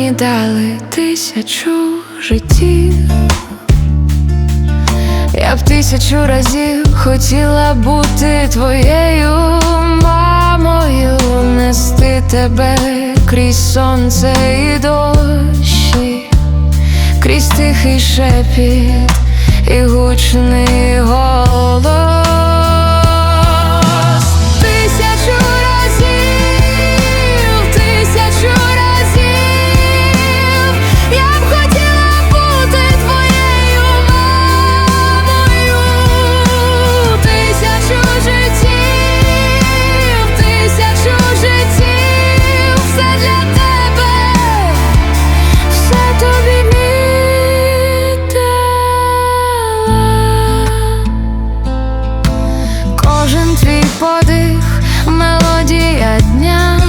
мені дали 1000 життів. Я б 1000 разів хотіла бути твоєю мамою, нести тебе крізь сонце і дощі, крізь тихий шепіт і гучний голос. 1000 разів, 1000 разів я б хотіла бути твоєю мамою. 1000 життів, 1000 життів, все для тебе, все тобі віддала. Кожен твій подих — мелодія дня,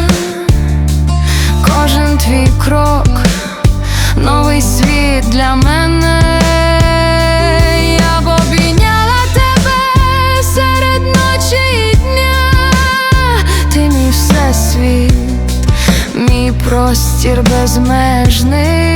кожен твій крок — новий світ для мене. Я б обійняла тебе серед ночі і дня. Ти мій всесвіт, мій простір безмежний.